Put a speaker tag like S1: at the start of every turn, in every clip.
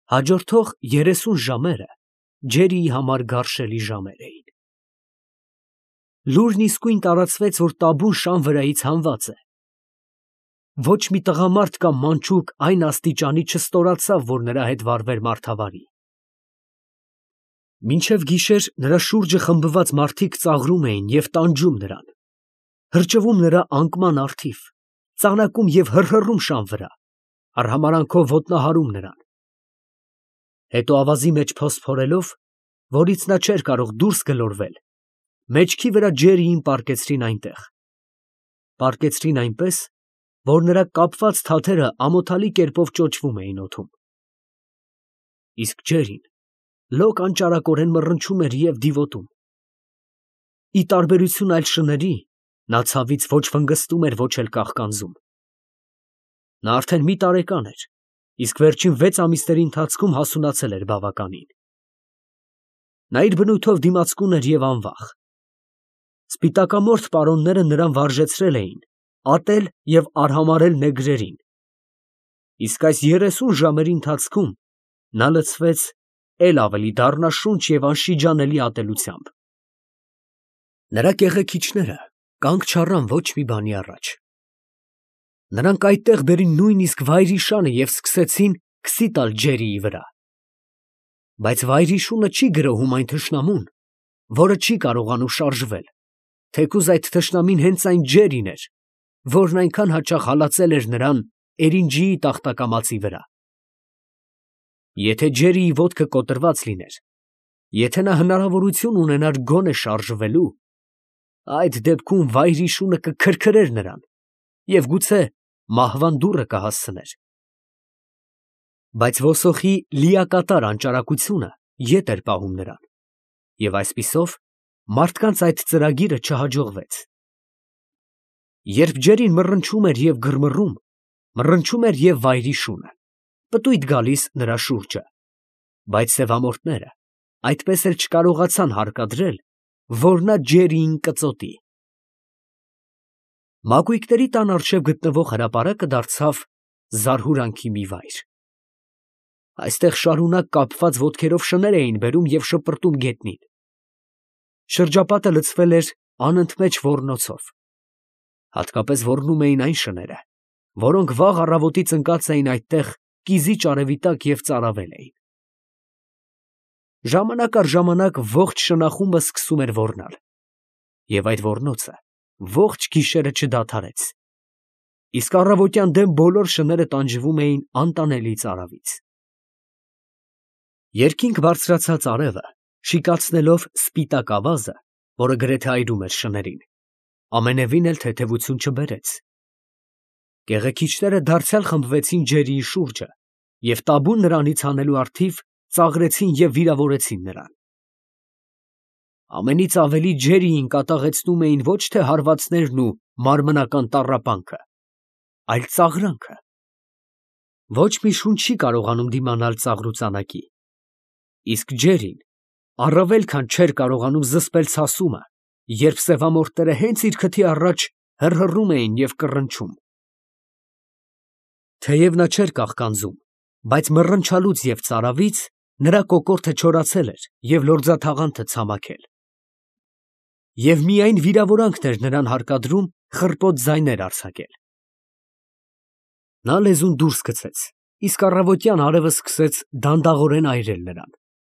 S1: Հաջորդող 30 ժամերը Ջերիի համար գարշելի ժամեր էին։ Լուրն իսկույն տարածվեց, որ տաբուն շան վրայից հանված է։ Ոչ մի տղամարդ կամ մանչուկ այն աստիճանի չստորացավ, որ նրա հետ վարվեր մարդավարի։ Մինչև գիշեր նրա շուրջը խմբված մարդիկ ծաղրում էին և տանջում նրան, հրճվում նրա անկման առթիվ, ծանակում և հռհռում շան վրա, արհամարանքով ոտնահարում նրան։ Հետո ավազի մեջ փոստ փորելով, որից նա չէր կարող դուրս գլորվել, մեջքի վրա Ջերիին պառկեցրին այնտեղ։ Պառկեցրին այնպես, որ նրա կապված թաթերը ամոթալի կերպով ճոճվում էին օդում։ Իսկ Ջերին լոկ անճարակորեն մռնչում էր և դիվոտում։ Ի տարբերություն այլ շների, նա ցավից ոչ վնգստում էր, ոչ էլ կաղկանձում։ Նա արդեն մի տարեկան էր, իսկ վերջին 6 ամիսների ընթացքում հասունացել էր բավականին։ Նա իր բնույթով դիմացկուն էր և անվախ։ Սպիտակամորթ պարոնները նրան վարժեցրել էին, ատել և արհամարհել նեգրերին, իսկ այս 30 ժամերի ընթացքում նա լցվեց էլ ավելի դառնաշունչ և անշիջանելի ատելությամբ։ Նրա կեղեքիչները կանգ չառան ոչ մի բանի առաջ։ Նրանք այդտեղ բերին նույնիսկ վայրիշանը և սկսեցին քսի տալ Ջերիի վրա։ Բայց վայրիշունը չի գրոհում այն թշնամուն, որը չի կարողանում շարժվել, թեկուզ այդ թշնամին հենց այն Ջերին էր, որն այնքան հաճախ հալածել էր նրան էրինջիի տախտակամածի վրա։ Եթե Ջերիի ոտքը կոտրված լիներ, եթե նա հնարավորություն ունենար գոնե շարժվելու, այդ դեպքում վայրիշունը կքրքրեր նրան և գուցե մահվան դուռը կհասցներ։ Բայց ոսոխի լիակատար անճարակությունը ետ էր պահում նրան, և այսպիսով մարդկանց այդ ծրագիրը չհաջողվեց։ Երբ Ջերին մռնչում էր և գրմռում, մռնչում էր և վայրիշունը, պտույտ գալիս նրա շուրջը, բայց սևամորթները այդպես էլ չկարողացան հարկադրել, որ նա Ջերիին կծոտի։ Մակույկների տան առջև գտնվող հրապարակը դարձավ զարհուրանքի մի վայր։ Այստեղ շարունակ կապված ոտքերով շներ էին բերում և շպրտում գետնին։ Շրջապատը լցվել էր անընդմեջ ոռնոցով։ Հատկապես ոռնում էին այն շները, որոնք վաղ առավոտից ընկած էին այդտեղ կիզի ճարևի տակ և ծարավել էին։ Ժամանակ առ ժամանակ ողջ շնախումբը սկսում էր ոռնալ, և այդ ոռնոցը ողջ գիշերը չդադարեց, իսկ առավոտյան դեմ բոլոր շները տանջվում էին անտանելի ծարավից։ Երկինք բարձրացած արևը, շիկացնելով սպիտակ ավազը, որը գրեթե այրում էր շներին, ամենևին էլ թեթևություն չբերեց։ Կեղեքիչները դարձյալ խմբվեցին Ջերիի շուրջը և տաբուն նրանից հանելու առթիվ ծաղրեցին և վիրավորեցին նրան։ Ամենից ավելի Ջերիին կատաղեցնում էին ոչ թե հարվածներն ու մարմնական տառապանքը, այլ ծաղրանքը։ Ոչ մի շունչ չի կարողանում դիմանալ ծաղրուծանակի, իսկ Ջերին առավել քան չէր կարողանում զսպել ցասումը, երբ սևամորթները հենց իր քթի առաջ հռհռում էին և կռնչում։ Թեև նա չէր կաղկանձում, բայց մռնչալուց և ծարավից նրա կոկորդը չորացել էր և լորձաթաղանթը ցամաքել։ Եվ միայն վիրավորանքն էր նրան հարկադրում խռպոտ ձայներ արձակել։ Նա լեզուն դուրս գցեց, իսկ առավոտյան արևը սկսեց դանդաղորեն այրել նրան։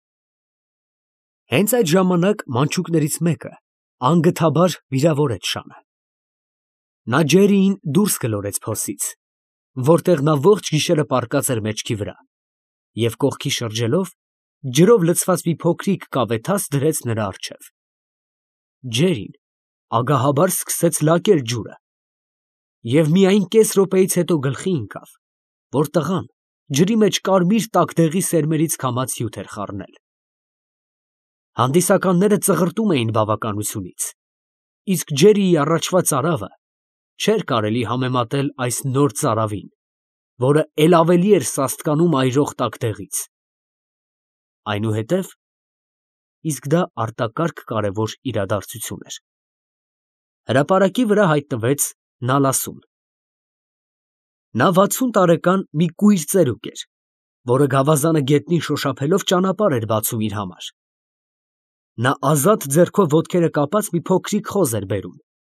S1: Հենց այդ ժամանակ մանչուկներից մեկը անգթաբար վիրավորեց շանը։ Նա Ջերիին դուրս գլորեց փոսից, որտեղ նա ողջ գիշերը պառկած էր մեջքի վրա, և կողքի շրջելով, ջրով լցված մի փոքրիկ կավեթաս դրեց նրա առջև։ Ջերին ագահաբար սկսեց լակել ջուրը և միայն կես րոպեից հետո գլխի ընկավ, որ տղան ջրի մեջ կարմիր տակդեղի սերմերից քամած հյութ էր խառնել։ Հանդիսականները ծղրտում էին բավականությունից, իսկ Ջերիի առաջվա ծարավը չէր կարելի համեմատել այս նոր ծարավին, որը էլ ավելի էր սաստկանում այրող տակդեղից։ Այնուհետև (իսկ դա արտակարգ կարևոր իրադարձություն էր) հրապարակի վրա հայտնվեց Նալասուն։ Նա 60 տարեկան մի կույր ծերուկ էր, որը գավազանը գետնին շոշափելով ճանապարհ էր բացում իր համար։ Նա ազատ ձեռքով ոտքերը կապած մի փոքրիկ խոզ էր բերում։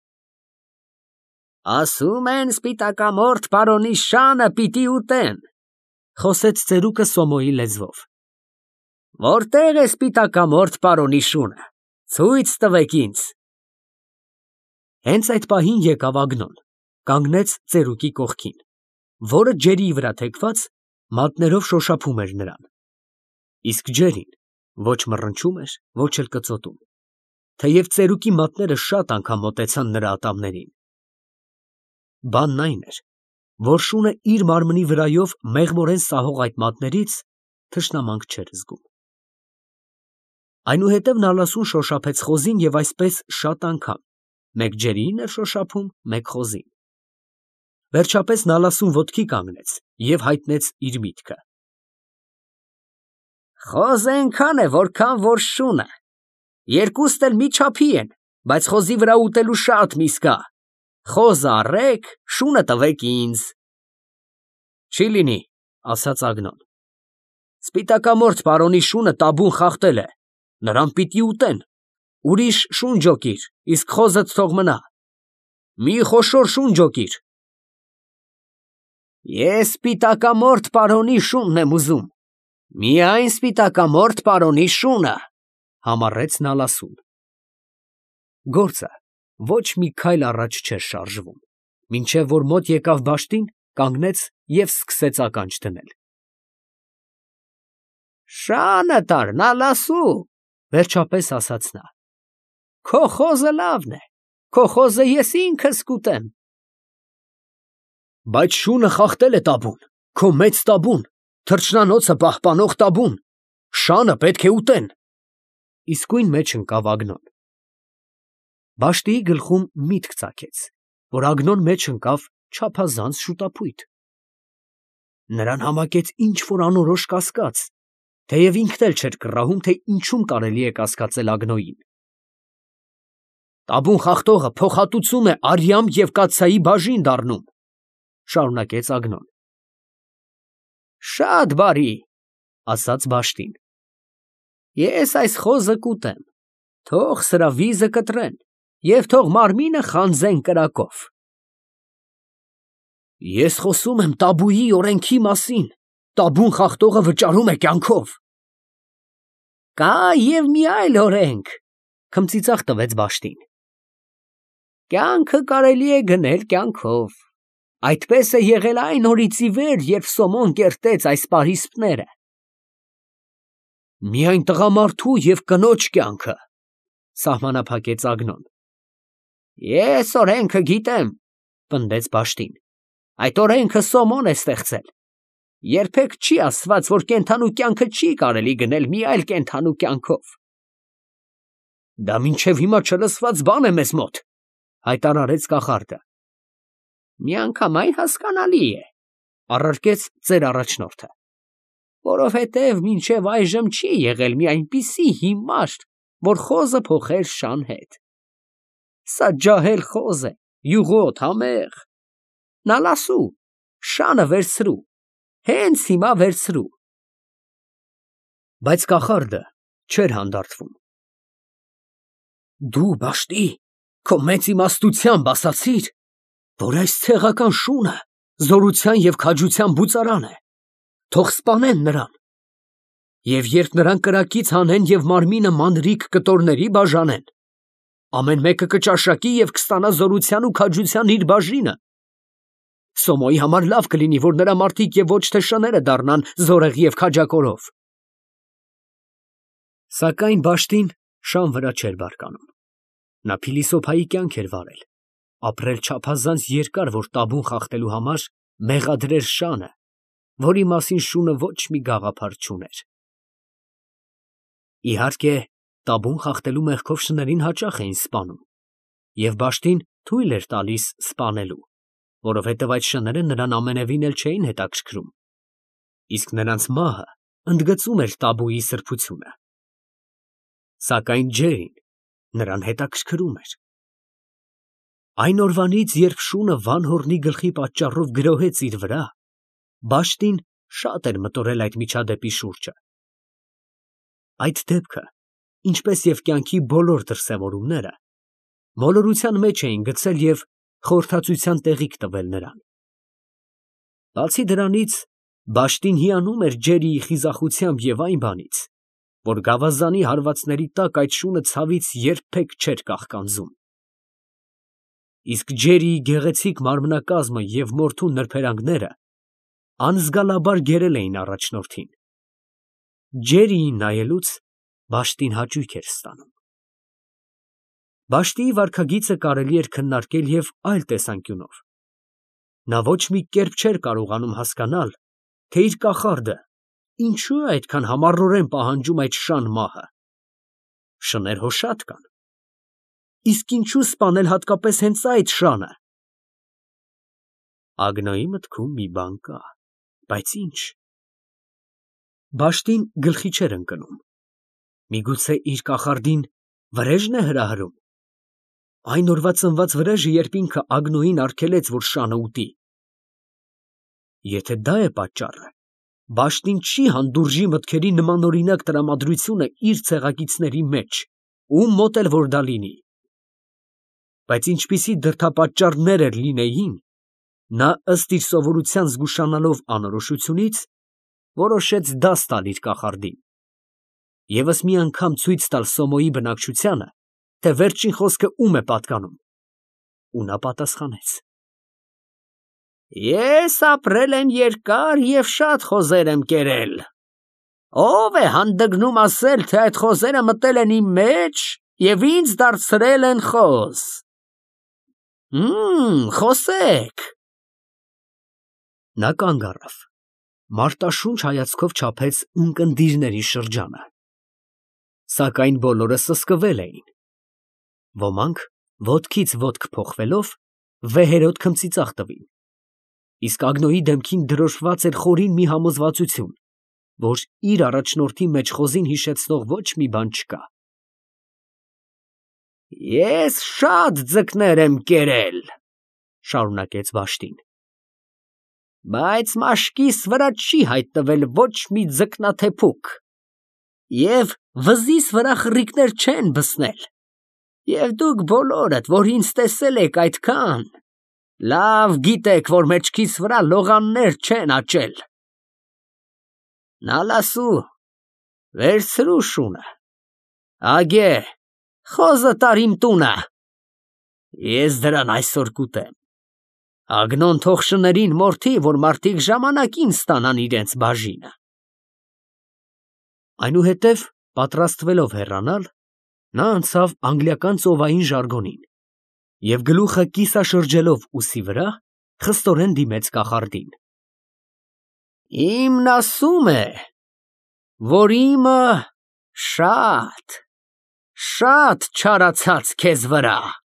S2: Ասում են սպիտակամորթ պարոնի շանը պիտի ուտեն,
S1: Խոսեց ծերուկը Սոմոյի լեզվով։
S2: որտեղ է սպիտակամորթ պարոնի շունը, ցույց տվեք ինձ։
S1: Հենց այդ պահին եկավ Ագնոն, կանգնեց ծերուկի կողքին, որը ջերի վրա թեքված մատներով շոշափում էր նրան։ Իսկ ջերին ոչ մռնչում էր, ոչ էլ կծոտում, թեև ծերուկի մատները շատ անգամ մոտեցան նրա ատամներին։ Բանն այն էր, որ շունը իր մարմնի վրայով մեղմորեն սահող այդ մատներից թշնամանք չէր զգում։ Այնուհետև Նալասուն շոշափեց խոզին և այսպես շատ անգամ, մեկ ջերին էր շոշափում, մեկ խոզին։ Վերջապես Նալասուն ոտքի կանգնեց և հայտնեց իր միտքը։
S2: Խոզը այնքան է, որքան որ շունը, երկուստ էլ մի չափի են, բայց խոզի վրա ուտելու շատ միս կա, խոզը առեք, շունը տվեք ինձ։
S1: Չի լինի, ասաց Ագնոն։
S2: Սպիտակամորթ պարոնի շունը տաբուն խախտել է, նրան պիտի ուտեն, ուրիշ շուն ջոկիր, իսկ խոզդ թող մնա, մի խոշոր շուն ջոկիր։ Ես սպիտակամորթ պարոնի շունն եմ ուզում, միայն սպիտակամորթ պարոնի շունը,
S1: համառեց Նալասուն։ Գործը ոչ մի քայլ առաջ չէր շարժվում, մինչև որ մոտ եկավ բաշտին, կանգնեց և սկսեց ականջ դնել։
S2: Շանը տար, Նալասու,
S1: Վերջապես ասաց նա։
S2: քո խոզը լավն է, քո խոզը ես ինքս կուտեմ։
S1: Բայց շունը խախտել է տաբուն, քո մեծ տաբուն, թռչնանոցը պահպանող տաբուն, շանը պետք է ուտեն։ Իսկույն մեջ ընկավ Ագնոն։ Բաշտիի գլխում միտք ծագեց, որ Ագնոն մեջ ընկավ չափազանց շուտափույթ։ Նրան համակեց ինչ-որ անորոշ կասկած, թեև ինքն էլ չէր կռահում, թե ինչում կարելի է կասկածել Ագնոյին։ Տաբուն խախտողը փոխհատուցում է արյամ և կաթսայի բաժին դառնում, շարունակեց Ագնոն։
S2: Շատ բարի,
S1: ասաց բաշտին։
S2: Ես այս խոզը կուտեմ, թող սրա վիզը կտրեն և թող մարմինը խանձեն կրակով։
S1: Ես խոսում եմ տաբուի օրենքի մասին, տաբուն խախտողը վճարում է կյանքով։
S2: Կա և մի այլ օրենք,
S1: քմծիծաղ տվեց բաշտին։
S2: Կյանքը կարելի է գնել կյանքով, այդպես է եղել այն օրից ի վեր, երբ Սոմոն կերտեց այս պարիսպները։
S1: Միայն տղամարդու և կնոջ կյանքը, սահմանափակեց Ագնոն։
S2: Ես օրենքը գիտեմ,
S1: պնդեց բաշտին։
S2: Այդ օրենքը Սոմոն է ստեղծել։ Երբեք չի ասված, որ կենդանու կյանքը չի կարելի գնել մի այլ կենդանու կյանքով։
S1: Դա մինչև հիմա չլսված բան է մեզ մոտ, հայտարարեց կախարդը։
S2: Միանգամայն հասկանալի է,
S1: առարկեց ծեր առաջնորդը։
S2: Որովհետև մինչև այժմ չի եղել մի այնպիսի հիմար, որ խոզը փոխեր շան հետ։ Սա ջահել խոզ է, յուղոտ, համեղ։ Նալասու, շանը վերցրու, հենց հիմա վերցրու։
S1: Բայց կախարդը չէր հանդարտվում։ Դու բաշտի, քո մեծ իմաստությամբ ասացիր, որ այս ցեղական շունը զորության և քաջության բուծարան է, թող սպանեն նրան, և երբ նրան կրակից հանեն և մարմինը մանրիկ կտորների բաժանեն, ամեն մեկը կճաշակի և կստանա զորության ու քաջության իր բաժինը։ Սոմոյի համար լավ կլինի, որ նրա մարդիկ և ոչ թե շները դառնան զորեղ և քաջակորով։ Սակայն բաշտին շան վրա չէր բարկանում։ Նա փիլիսոփայի կյանք էր վարել, ապրել չափազանց երկար, որ տաբուն խախտելու համար մեղադրեր շանը, որի մասին շունը ոչ մի գաղափար չուներ։ Իհարկե, տաբուն խախտելու մեղքով շներին հաճախ էին սպանում, և բաշտին թույլ էր տալիս սպանելու, որովհետև այդ շները նրան ամենևին էլ չէին հետաքրքրում, իսկ նրանց մահը ընդգծում էր տաբուի սրբությունը։ Սակայն ջերին նրան հետաքրքրում էր։ Այն օրվանից, երբ շունը Վանհորնի գլխի պատճառով գրոհեց իր վրա, բաշտին Շատ էր մտորել այդ միջադեպի շուրջը։ Այդ դեպքը, ինչպես եւ կյանքի բոլոր դրսևորումները, մոլորության մեջ էին գցել եւ խորհրդածության տեղիք տվել նրան։ Բացի դրանից, Բաշտին հիանում էր Ջերիի խիզախությամբ եւ այն բանից, որ գավազանի հարվածների տակ այդ շունը ցավից երբեք չէր կաղկանձում։ Իսկ Ջերիի գեղեցիկ մարմնակազմը եւ մորթու նրբերանգները անզգալաբար գերել էին առաջնորդին։ Ջերիին նայելուց Բաշտին հաճույք էր ստանում։ Բաշտիի վարքագիծը կարելի էր քննարկել եւ այլ տեսանկյունով։ Նա ոչ մի կերպ չէր կարողանում հասկանալ, թե իր կախարդը ինչու է այդքան համառորեն պահանջում այդ շան մահը։ Շներ հո շատ կան։ Իսկ ինչու սպանել հատկապես հենց այդ շանը։ Ագնոյի մտքում մի բան կա, բայց ինչ։ Բաշտին գլխի չէր ընկնում։ Միգուցե իր կախարդին վրեժն է հրահրում։ Այն օրվա ծնված վրեժը, երբ ինքը Ագնոյին արգելեց, որ շանը ուտի։ Եթե դա է պատճառը, Բաշտին չի հանդուրժի մտքերի նմանօրինակ տրամադրությունը իր ցեղակիցների մեջ, ում մոտ էլ որ դա լինի։ Բայց ինչպիսի դրդապատճառներ էր լինեին, նա ըստ իր սովորության զգուշանալով անորոշությունից, որոշեց դաս տալ իր կախարդին։ Եվս մի անգամ ցույց տալ Սոմոյի բնակչությանը, թե վերջին խոսքը ում է պատկանում։ Ու նա պատասխանեց.
S2: Ես ապրել եմ երկար եւ շատ խոզեր եմ կերել։ Ո՞վ է հանդգնում ասել, թե այդ խոզերը մտել են իմ մեջ եւ ինձ դարձրել են խոզ։ Խոսեք։
S1: Նա կանգ առավ, մարտաշունչ հայացքով չափեց ունկնդիրների շրջանը։ Սակայն բոլորը սսկվել էին։ Ոմանք ոտքից ոտք փոխվելով վեհերոտ քմծիծաղ տվին։ Իսկ Ագնոյի դեմքին դրոշված էր խորին մի համոզվածություն, որ իր առաջնորդի մեջ խոզին հիշեցնող ոչ մի բան չկա։
S2: Ես շատ ձկներ եմ կերել,
S1: շարունակեց Բաշտին,
S2: բայց մաշկիս վրա չի հայտնվել ոչ մի ձկնաթեփուկ, եւ վզիս վրա խռիկներ չեն բսնել, եւ դուք բոլորդ, որ ինձ տեսել եք այդքան, լավ գիտեք, որ մեջքիս վրա լողաններ չեն աճել։ Նալասու, վերցրու շունը, ագե, խոզը տար իմ տունը, ես դրան այսօր կուտեմ։ Ագնոն թող շներին մորթի, որ մարդիկ ժամանակին ստանան իրենց բաժինը։
S1: Այնուհետև, պատրաստվելով հեռանալ, նա անցավ անգլիական ծովային ժարգոնին և գլուխը կիսաշրջելով ուսի վրա, խստորեն դիմեց կախարդին։
S2: Իմն ասում է, որ իմը շատ չարացած քեզ վրա։